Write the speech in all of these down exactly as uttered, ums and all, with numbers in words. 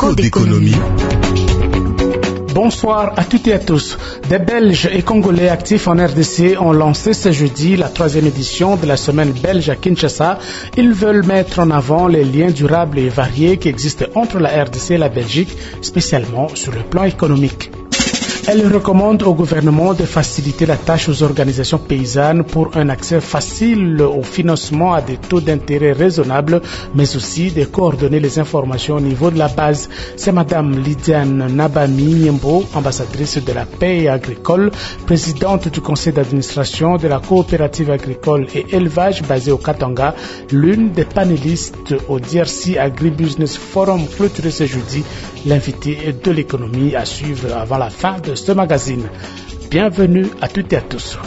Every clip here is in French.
Écho d'économie. Bonsoir à toutes et à tous. Des Belges et Congolais actifs en R D C ont lancé ce jeudi la troisième édition de la semaine belge à Kinshasa. Ils veulent mettre en avant les liens durables et variés qui existent entre la R D C et la Belgique, spécialement sur le plan économique. Elle recommande au gouvernement de faciliter la tâche aux organisations paysannes pour un accès facile au financement à des taux d'intérêt raisonnables, mais aussi de coordonner les informations au niveau de la base. C'est Madame Lydiane Nabami Nyembo, ambassadrice de la paix agricole, présidente du conseil d'administration de la coopérative agricole et élevage basée au Katanga, l'une des panélistes au D R C Agribusiness Forum clôturé ce jeudi, l'invité de l'économie à suivre avant la fin de ce magazine. Bienvenue à toutes et à tous.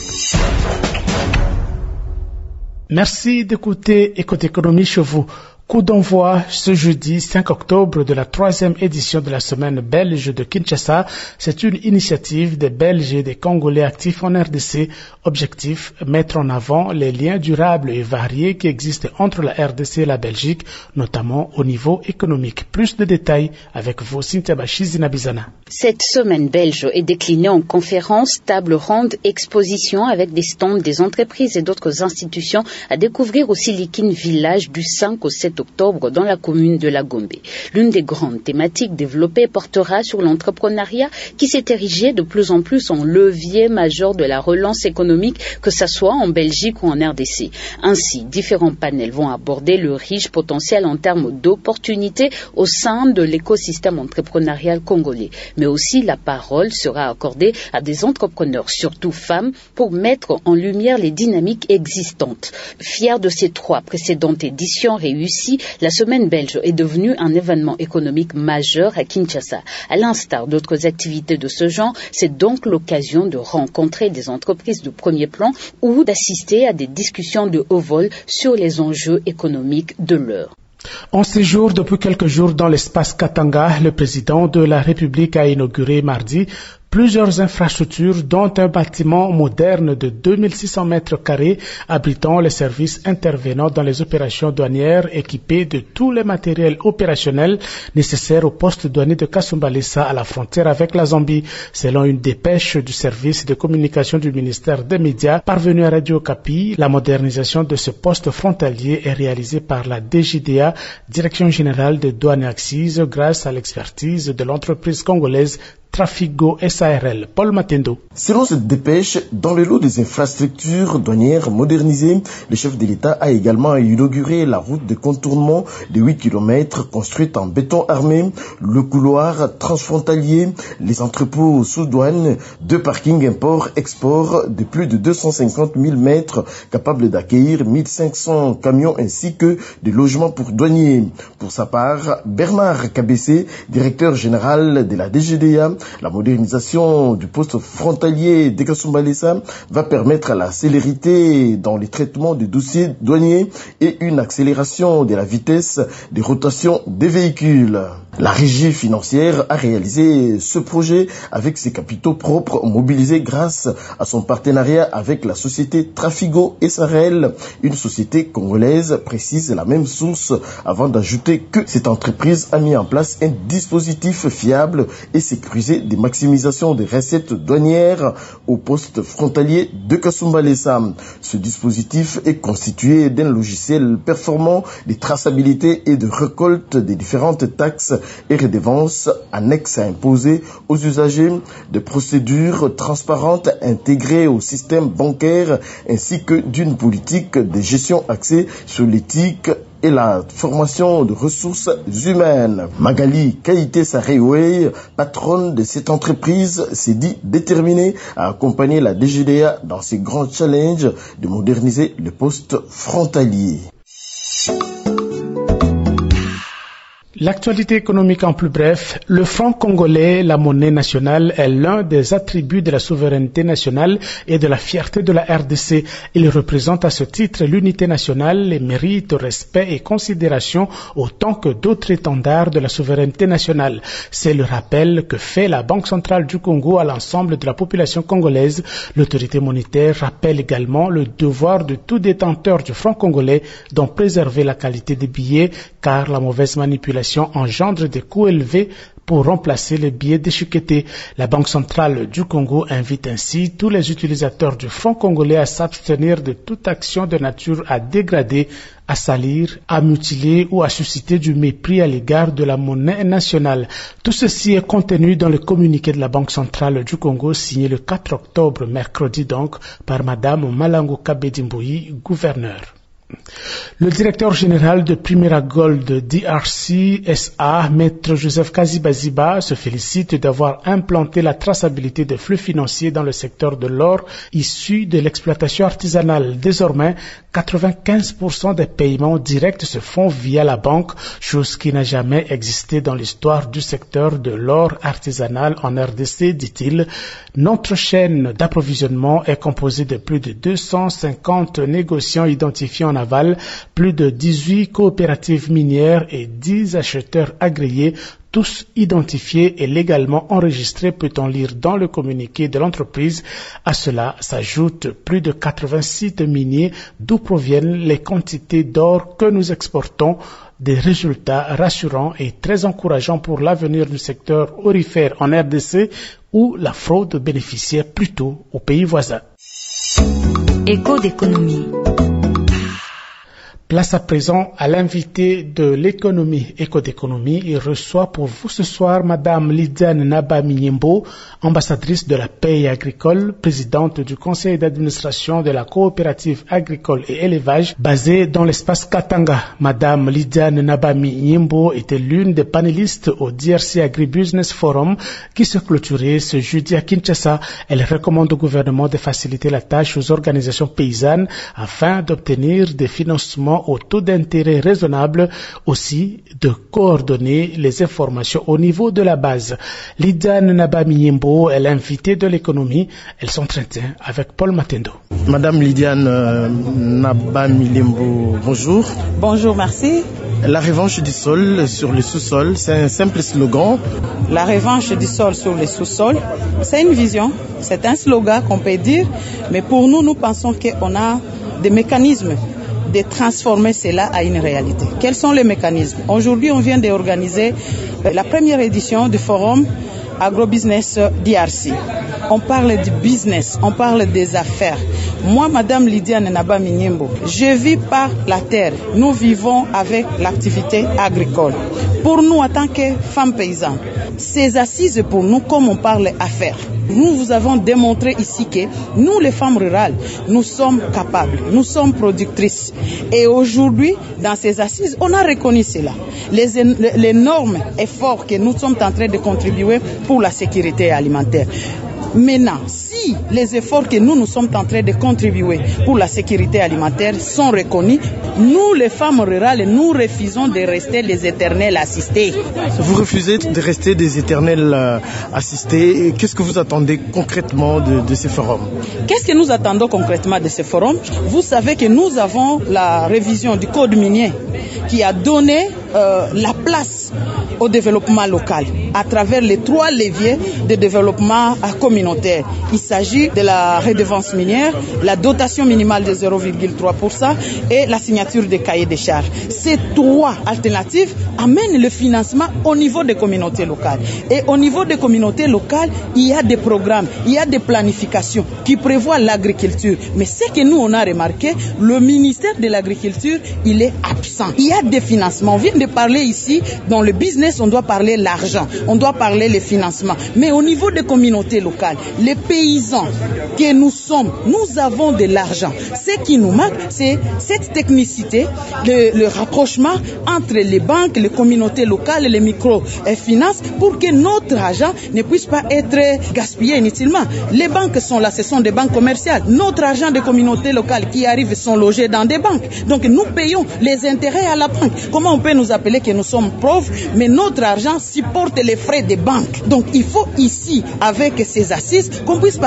Merci d'écouter Écoute Économie chez vous. Coup d'envoi ce jeudi cinq octobre de la troisième édition de la semaine belge de Kinshasa. C'est une initiative des Belges et des Congolais actifs en R D C. Objectif, mettre en avant les liens durables et variés qui existent entre la R D C et la Belgique, notamment au niveau économique. Plus de détails avec vous, Cynthia Bachizi-Nabizana. Cette semaine belge est déclinée en conférences, tables rondes, expositions avec des stands des entreprises et d'autres institutions à découvrir au Silikine Village du cinq au sept octobre dans la commune de la Gombe. L'une des grandes thématiques développées portera sur l'entrepreneuriat qui s'est érigé de plus en plus en levier majeur de la relance économique, que ce soit en Belgique ou en R D C. Ainsi, différents panels vont aborder le riche potentiel en termes d'opportunités au sein de l'écosystème entrepreneurial congolais. Mais aussi, la parole sera accordée à des entrepreneurs, surtout femmes, pour mettre en lumière les dynamiques existantes. Fiers de ces trois précédentes éditions réussies, la semaine belge est devenue un événement économique majeur à Kinshasa. À l'instar d'autres activités de ce genre, c'est donc l'occasion de rencontrer des entreprises de premier plan ou d'assister à des discussions de haut vol sur les enjeux économiques de l'heure. En séjour depuis quelques jours dans l'espace Katanga, le président de la République a inauguré mardi plusieurs infrastructures, dont un bâtiment moderne de deux mille six cents mètres carrés abritant les services intervenant dans les opérations douanières, équipés de tous les matériels opérationnels nécessaires au poste douanier de Kasumbalesa à la frontière avec la Zambie. Selon une dépêche du service de communication du ministère des Médias parvenue à Radio Okapi, la modernisation de ce poste frontalier est réalisée par la D G D A, Direction générale des douanes et accises, grâce à l'expertise de l'entreprise congolaise Trafigo S A R L. Paul Matendo. Selon cette dépêche, dans le lot des infrastructures douanières modernisées, le chef de l'État a également inauguré la route de contournement de huit kilomètres construite en béton armé, le couloir transfrontalier, les entrepôts sous douane, deux parkings import-export de plus de deux cent cinquante mille mètres capables d'accueillir mille cinq cents camions ainsi que des logements pour douaniers. Pour sa part, Bernard Kabessé, directeur général de la D G D A, la modernisation du poste frontalier de Kasumbalesa va permettre à la célérité dans les traitements des dossiers douaniers et une accélération de la vitesse de rotation des véhicules. La régie financière a réalisé ce projet avec ses capitaux propres mobilisés grâce à son partenariat avec la société Trafigo S A R L, une société congolaise, précise la même source avant d'ajouter que cette entreprise a mis en place un dispositif fiable et sécurisé de maximisation des recettes douanières au poste frontalier de Kasumbalesa. Ce dispositif est constitué d'un logiciel performant de traçabilité et de récolte des différentes taxes et redevances annexes à imposer aux usagers, de procédures transparentes intégrées au système bancaire ainsi que d'une politique de gestion axée sur l'éthique et la formation de ressources humaines. Magali Kaïté Saréoué, patronne de cette entreprise, s'est dit déterminée à accompagner la D G D A dans ses grands challenges de moderniser le poste frontalier. L'actualité économique en plus bref, le franc congolais, la monnaie nationale, est l'un des attributs de la souveraineté nationale et de la fierté de la R D C. Il représente à ce titre l'unité nationale, les mérites, respect et considération autant que d'autres étendards de la souveraineté nationale. C'est le rappel que fait la Banque centrale du Congo à l'ensemble de la population congolaise. L'autorité monétaire rappelle également le devoir de tout détenteur du franc congolais d'en préserver la qualité des billets, car la mauvaise manipulation circulation engendre des coûts élevés pour remplacer les billets déchiquetés. La Banque centrale du Congo invite ainsi tous les utilisateurs du franc congolais à s'abstenir de toute action de nature à dégrader, à salir, à mutiler ou à susciter du mépris à l'égard de la monnaie nationale. Tout ceci est contenu dans le communiqué de la Banque centrale du Congo signé le quatre octobre, mercredi donc, par Madame Malango Kabedimboui, gouverneur. Le directeur général de Primera Gold D R C S A, Maître Joseph Kazibaziba, se félicite d'avoir implanté la traçabilité des flux financiers dans le secteur de l'or issu de l'exploitation artisanale. Désormais, quatre-vingt-quinze pour cent des paiements directs se font via la banque, chose qui n'a jamais existé dans l'histoire du secteur de l'or artisanal en R D C, dit-il. Notre chaîne d'approvisionnement est composée de plus de deux cent cinquante négociants identifiés en aval, plus de dix-huit coopératives minières et dix acheteurs agréés, tous identifiés et légalement enregistrés, peut-on lire dans le communiqué de l'entreprise. À cela s'ajoutent plus de quatre-vingts sites miniers d'où proviennent les quantités d'or que nous exportons. Des résultats rassurants et très encourageants pour l'avenir du secteur aurifère en R D C où la fraude bénéficiait plutôt aux pays voisins. Écho d'économie. Place à présent à l'invité de l'économie, Éco d'économie. Il reçoit pour vous ce soir Madame Lydiane Nabaminyembo, ambassadrice de la paix agricole, présidente du conseil d'administration de la coopérative agricole et élevage basée dans l'espace Katanga. Madame Lydiane Nabaminyembo était l'une des panélistes au D R C Agribusiness Forum qui se clôturait ce jeudi à Kinshasa. Elle recommande au gouvernement de faciliter la tâche aux organisations paysannes afin d'obtenir des financements au taux d'intérêt raisonnable, aussi de coordonner les informations au niveau de la base. Lydiane Nabaminyembo est l'invitée de l'économie. Elle s'entretient avec Paul Matendo. Madame Lydiane euh, Nabaminyembo, bonjour. Bonjour, merci. La revanche du sol sur le sous-sol, c'est un simple slogan. La revanche du sol sur le sous-sol, c'est une vision, c'est un slogan qu'on peut dire, mais pour nous, nous pensons qu'on a des mécanismes de transformer cela à une réalité. Quels sont les mécanismes? Aujourd'hui, on vient d'organiser la première édition du forum Agrobusiness D R C. On parle du business, on parle des affaires. Moi, Madame Lydiane Nabaminyembo, je vis par la terre. Nous vivons avec l'activité agricole. Pour nous, en tant que femmes paysannes, ces assises pour nous, comme on parle affaires, nous vous avons démontré ici que nous, les femmes rurales, nous sommes capables, nous sommes productrices. Et aujourd'hui, dans ces assises, on a reconnu cela. Les, énormes efforts que nous sommes en train de contribuer pour la sécurité alimentaire. Maintenant, si les efforts que nous, nous sommes en train de contribuer pour la sécurité alimentaire sont reconnus, nous, les femmes rurales, nous refusons de rester les éternels assistés. Vous refusez de rester des éternels euh, assistés. Qu'est-ce que vous attendez concrètement de, de ces forums? Qu'est-ce que nous attendons concrètement de ces forums? Vous savez que nous avons la révision du code minier qui a donné euh, la place au développement local à travers les trois leviers de développement communautaire. Il s'agit de la redevance minière, la dotation minimale de zéro virgule trois pour cent et la signature des cahiers des charges. Ces trois alternatives amènent le financement au niveau des communautés locales. Et au niveau des communautés locales, il y a des programmes, il y a des planifications qui prévoient l'agriculture. Mais ce que nous, on a remarqué, le ministère de l'Agriculture, il est absent. Il y a des financements. On vient de parler ici, dans le business, on doit parler l'argent, on doit parler les financements. Mais au niveau des communautés locales, les paysans que nous sommes, nous avons de l'argent. Ce qui nous manque, c'est cette technicité, le, le rapprochement entre les banques, les communautés locales et les microfinances pour que notre argent ne puisse pas être gaspillé inutilement. Les banques sont là, ce sont des banques commerciales. Notre argent des communautés locales qui arrivent sont logés dans des banques. Donc nous payons les intérêts à la banque. Comment on peut nous appeler que nous sommes pauvres, mais notre argent supporte les frais des banques. Donc il faut ici, avec ces assises, qu'on puisse parler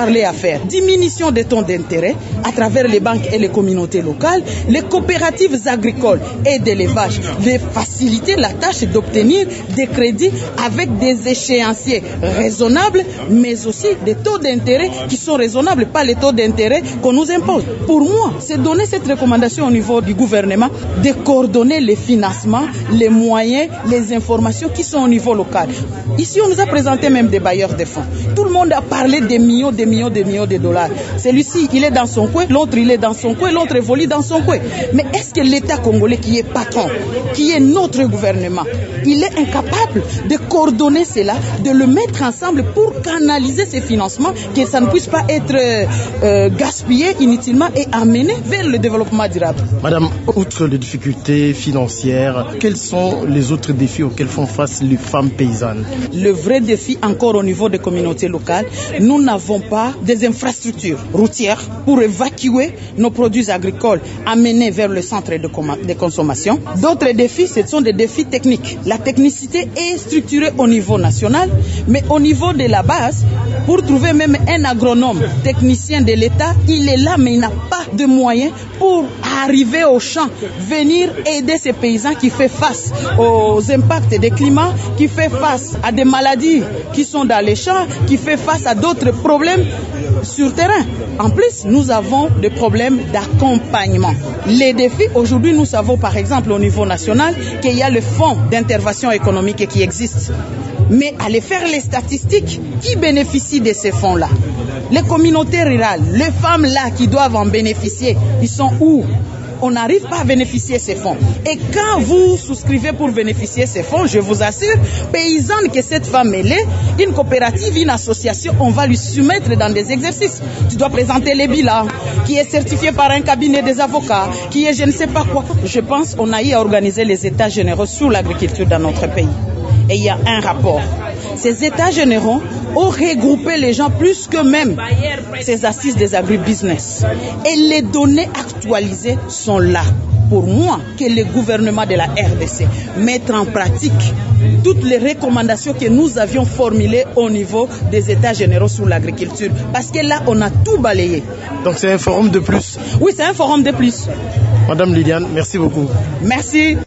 parler à faire. Diminution des taux d'intérêt à travers les banques et les communautés locales, les coopératives agricoles et d'élevage, les faciliter la tâche d'obtenir des crédits avec des échéanciers raisonnables, mais aussi des taux d'intérêt qui sont raisonnables, pas les taux d'intérêt qu'on nous impose. Pour moi, c'est donner cette recommandation au niveau du gouvernement de coordonner les financements, les moyens, les informations qui sont au niveau local. Ici, on nous a présenté même des bailleurs de fonds. Tout le monde a parlé des millions, des millions, des millions de dollars. Celui-ci, il est dans son coin, l'autre, il est dans son coin, l'autre évolue dans son coin. Mais est-ce que l'État congolais qui est patron, qui est notre gouvernement, il est incapable de coordonner cela, de le mettre ensemble pour canaliser ces financements, que ça ne puisse pas être euh, gaspillé inutilement et amené vers le développement durable. Madame, outre les difficultés financières, quels sont les autres défis auxquels font face les femmes paysannes? Le vrai défi encore au niveau des communautés locales, nous n'avons pas des infrastructures routières pour évacuer nos produits agricoles amenés vers le centre de, de consommation. D'autres défis, ce sont des défis techniques. La technicité est structurée au niveau national, mais au niveau de la base, pour trouver même un agronome technicien de l'État, il est là, mais il n'a pas de moyens pour arriver au champ, venir aider ces paysans qui font face aux impacts des climats, qui font face à des maladies qui sont dans les champs, qui font face à d'autres problèmes sur terrain. En plus, nous avons des problèmes d'accompagnement. Les défis, aujourd'hui, nous savons par exemple au niveau national qu'il y a le fonds d'intervention économique qui existe. Mais allez faire les statistiques, qui bénéficient de ces fonds-là? Les communautés rurales, les femmes là qui doivent en bénéficier, ils sont où? On n'arrive pas à bénéficier de ces fonds. Et quand vous souscrivez pour bénéficier de ces fonds, je vous assure, paysanne que cette femme elle est, une coopérative, une association, on va lui soumettre dans des exercices. Tu dois présenter les bilans, qui est certifié par un cabinet des avocats, qui est je ne sais pas quoi. Je pense qu'on a eu à organiser les états généraux sur l'agriculture dans notre pays. Et il y a un rapport. Ces états généraux ont regroupé les gens plus que même ces assises des agribusiness. Et les données actualisées sont là. Pour moi, que le gouvernement de la R D C mette en pratique toutes les recommandations que nous avions formulées au niveau des états généraux sur l'agriculture. Parce que là, on a tout balayé. Donc c'est un forum de plus? Oui, c'est un forum de plus. Madame Lydiane, merci beaucoup. Merci.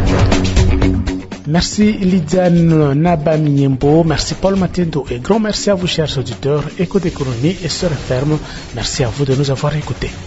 Merci Lydiane Nabaminyembo, merci Paul Matendo et grand merci à vous chers auditeurs, Éco d'économie et Sœur Ferme. Merci à vous de nous avoir écoutés.